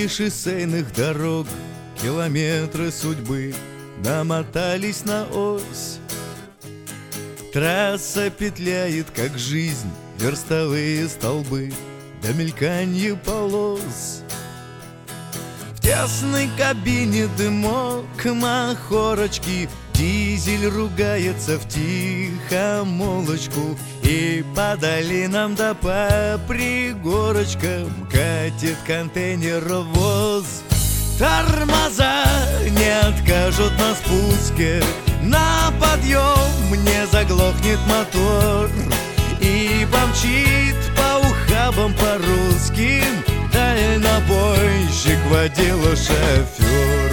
Сотни шоссейных дорог, километры судьбы намотались на ось. Трасса петляет, как жизнь, верстовые столбы до мельканья полос. В тесной кабине дымок, махорочки, дизель ругается втихомолочку, и по долинам да по пригорочкам катит контейнеровоз. Тормоза не откажут на спуске, на подъем не заглохнет мотор, и помчит по ухабам по русским дальнобойщик, водила, шофер.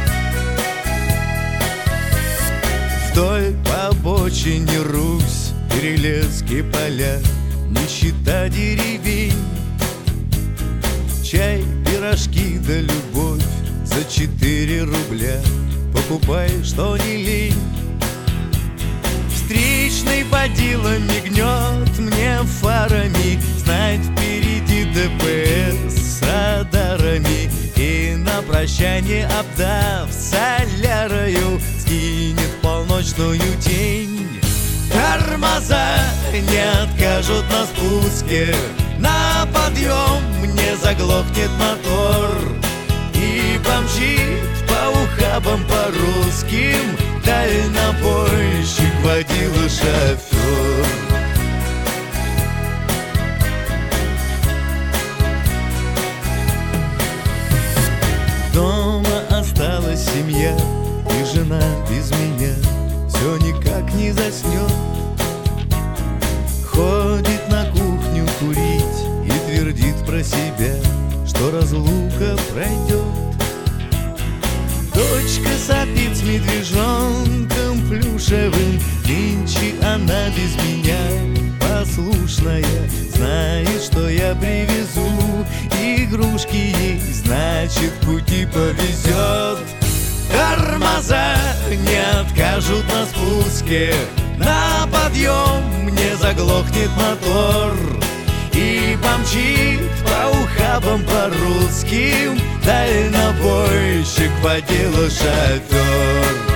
Вдоль по обочине Русь, Перелесские поля, нищета деревень, чай, пирожки да любовь за 4 рубля. Покупай, что не лень. Встречный водила мигнет мне фарами, знать впереди ДПС с радарами, и на прощание, обдав солярою, скинет полночную тень. Тормоза не откажут на спуске, на подъем не заглохнет мотор, и помчит по ухабам по русским дальнобойщик, водила, шофер. Дома осталась семья, и жена без меня все никак не заснет. Ходит на кухню курить и твердит про себя, что разлука пройдет. Дочка сопит с медвежонком плюшевым, нынче она без меня послушная, знает, что я привезу игрушки ей, значит, в пути повезет. Тормоза не откажут на спуске, на подъем не заглохнет мотор, и помчит по ухабам по русским дальнобойщик, водила, шофер.